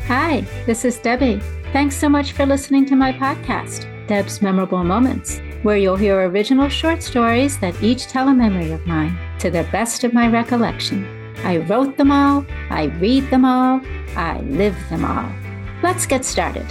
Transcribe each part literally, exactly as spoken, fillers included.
Hi, this is Debbie. Thanks so much for listening to my podcast, Deb's Memorable Moments, where you'll hear original short stories that each tell a memory of mine to the best of my recollection. I wrote them all, I read them all, I live them all. Let's get started.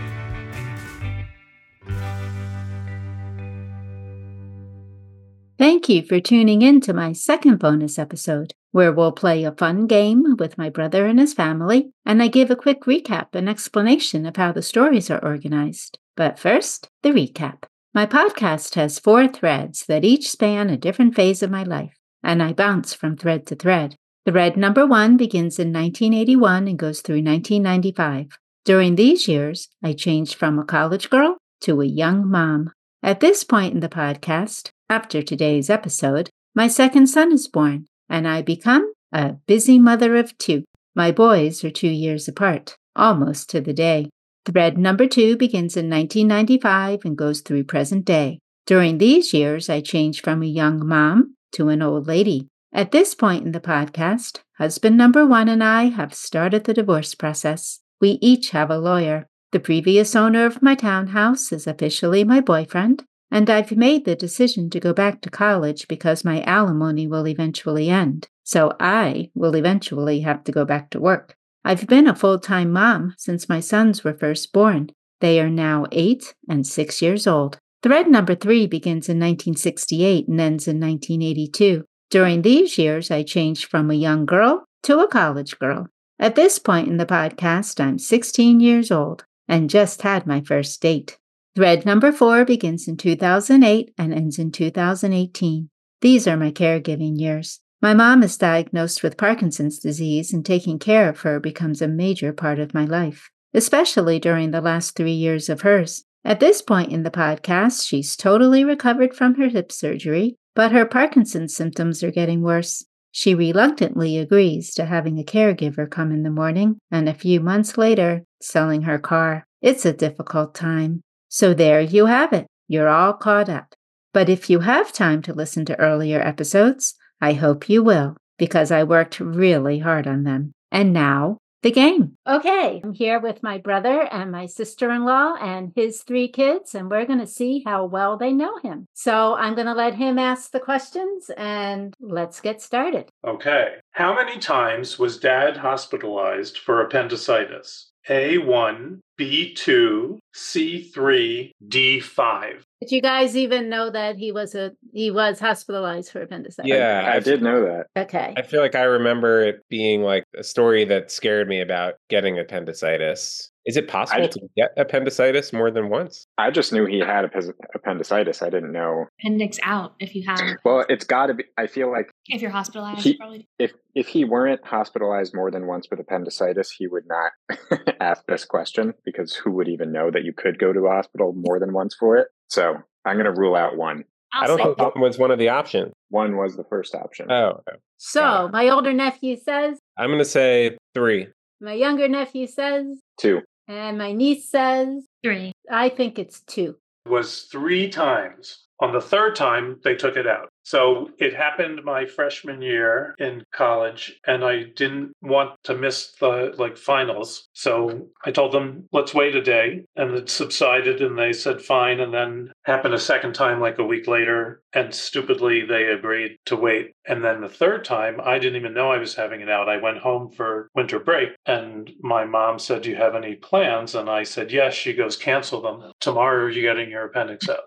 Thank you for tuning in to my second bonus episode, where we'll play a fun game with my brother and his family, and I give a quick recap and explanation of how the stories are organized. But first, the recap. My podcast has four threads that each span a different phase of my life, and I bounce from thread to thread. Thread number one begins in nineteen eighty-one and goes through nineteen ninety-five. During these years, I changed from a college girl to a young mom. At this point in the podcast, after today's episode, my second son is born, and I become a busy mother of two. My boys are two years apart, almost to the day. Thread number two begins in nineteen ninety-five and goes through present day. During these years, I changed from a young mom to an old lady. At this point in the podcast, husband number one and I have started the divorce process. We each have a lawyer. The previous owner of my townhouse is officially my boyfriend, and I've made the decision to go back to college because my alimony will eventually end, so I will eventually have to go back to work. I've been a full-time mom since my sons were first born. They are now eight and six years old. Thread number three begins in nineteen sixty-eight and ends in nineteen eighty-two. During these years, I changed from a young girl to a college girl. At this point in the podcast, I'm sixteen years old and just had my first date. Thread number four begins in two thousand eight and ends in two thousand eighteen. These are my caregiving years. My mom is diagnosed with Parkinson's disease, and taking care of her becomes a major part of my life, especially during the last three years of hers. At this point in the podcast, she's totally recovered from her hip surgery, but her Parkinson's symptoms are getting worse. She reluctantly agrees to having a caregiver come in the morning, and a few months later, selling her car. It's a difficult time. So there you have it. You're all caught up. But if you have time to listen to earlier episodes, I hope you will, because I worked really hard on them. And now, the game. Okay, I'm here with my brother and my sister-in-law and his three kids, and we're going to see how well they know him. So I'm going to let him ask the questions, and let's get started. Okay. How many times was Dad hospitalized for appendicitis? A one, B two, C three, D five. Did you guys even know that he was a he was hospitalized for appendicitis? Yeah, I did know that. Okay. I feel like I remember it being like a story that scared me about getting appendicitis. Is it possible I- to get appendicitis more than once? I just knew he had appes- appendicitis. I didn't know. Appendix out if you have. Well, it's got to be. I feel like If you're hospitalized, He- probably. if if he weren't hospitalized more than once with appendicitis, he would not ask this question, because who would even know that you could go to a hospital more than once for it? So I'm going to rule out one. I'll I don't say think that was one of the options. One was the first option. Oh, okay. So my older nephew says, I'm going to say three. my younger nephew says, Two. and my niece says, three. I think it's two. It was three times. On the third time, they took it out. So it happened my freshman year in college, and I didn't want to miss the like finals. So I told them, let's wait a day. And it subsided, and they said fine. And then happened a second time like a week later. And stupidly, they agreed to wait. And then the third time, I didn't even know I was having it out. I went home for winter break, and my mom said, do you have any plans? And I said, yes. She goes, cancel them. Tomorrow, you're getting your appendix out.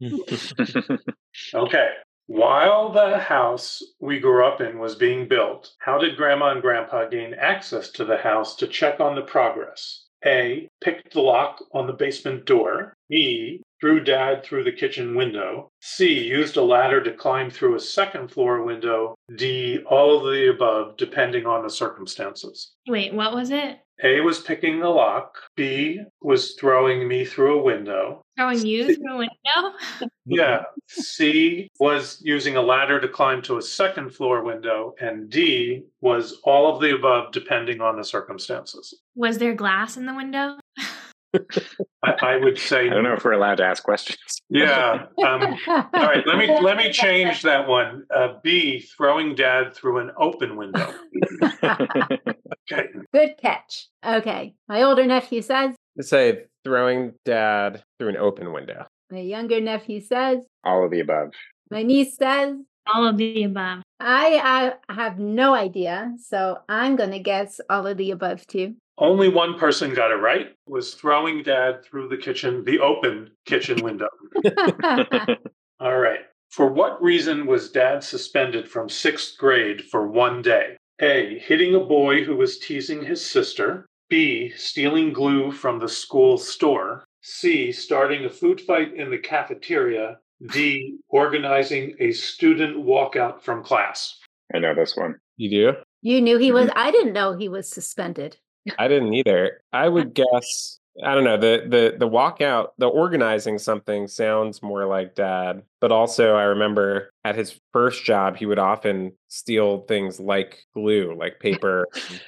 Okay. While the house we grew up in was being built, how did Grandma and Grandpa gain access to the house to check on the progress? A. Picked the lock on the basement door. B. Threw Dad through the kitchen window. C. Used a ladder to climb through a second floor window. D. All of the above, depending on the circumstances. Wait, what was it? A was picking the lock. B was throwing me through a window. Throwing you through a window? Yeah. C was using a ladder to climb to a second floor window. And D was all of the above, depending on the circumstances. Was there glass in the window? I, I would say, I don't know if we're allowed to ask questions. yeah. Um, all right, let me let me change that one. Uh, B, throwing Dad through an open window. Okay. Good catch. Okay. My older nephew says, Let's say throwing dad through an open window. my younger nephew says, All of the above. my niece says, All of the above. I, I have no idea, so I'm going to guess all of the above too. Only one person got it right. Was throwing dad through the kitchen, the open kitchen window. All right. For what reason was dad suspended from sixth grade for one day? A. Hitting a boy who was teasing his sister. B. Stealing glue from the school store. C. Starting a food fight in the cafeteria. D. Organizing a student walkout from class. I know this one. You do? You knew he was, I didn't know he was suspended. I didn't either. I would guess, I don't know, the the the walkout, the organizing something sounds more like dad. But also I remember at his first job, he would often steal things like glue, like paper.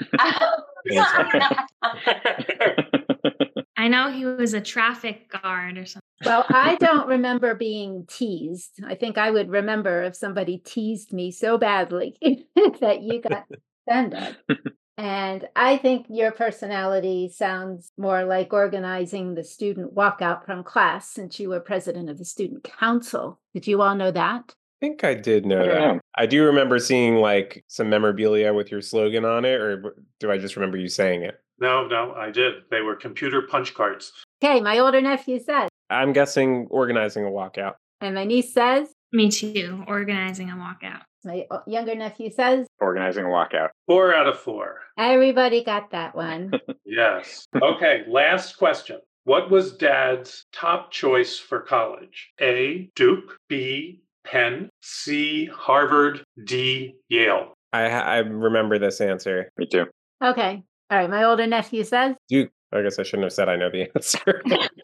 I know he was a traffic guard or something. Well, I don't remember being teased. I think I would remember if somebody teased me so badly that you got suspended. And I think your personality sounds more like organizing the student walkout from class since you were president of the student council. Did you all know that? I think I did know I don't that. know. I do remember seeing like some memorabilia with your slogan on it, or do I just remember you saying it? No, no, I did. They were computer punch cards. Okay, my older nephew says, I'm guessing organizing a walkout. and my niece says, Me too. Organizing a walkout. my o- younger nephew says, Organizing a walkout. Four out of four. everybody got that one. Yes. Okay, last question. What was dad's top choice for college? A. Duke. B. Penn. C. Harvard. D. Yale. I ha- I remember this answer. Me too. Okay. All right. My older nephew says, Duke. I guess I shouldn't have said I know the answer.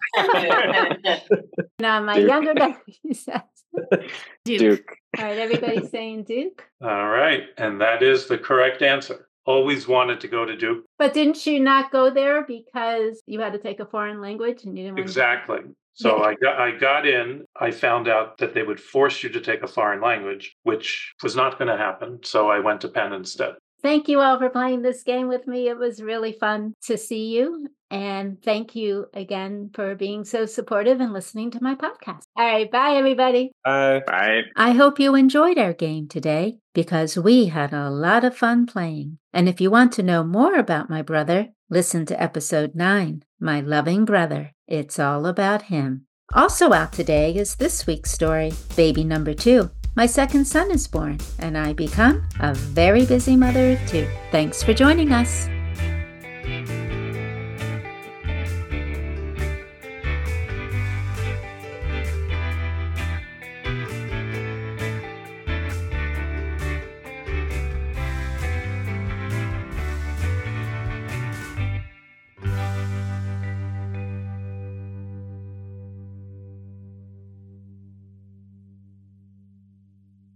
now my Duke. younger nephew says, Duke. Duke. all right, everybody's saying Duke. All right, and that is the correct answer. Always wanted to go to Duke. But didn't you not go there because you had to take a foreign language and you didn't want Exactly. So I got I got in. I found out that they would force you to take a foreign language, which was not going to happen. So I went to Penn instead. Thank you all for playing this game with me. It was really fun to see you. And thank you again for being so supportive and listening to my podcast. All right. Bye, everybody. uh, Bye. I hope you enjoyed our game today because we had a lot of fun playing. And if you want to know more about my brother, listen to episode nine, My Loving Brother. It's all about him. Also out today is this week's story, Baby Number Two. My second son is born, and I become a very busy mother of two. Thanks for joining us.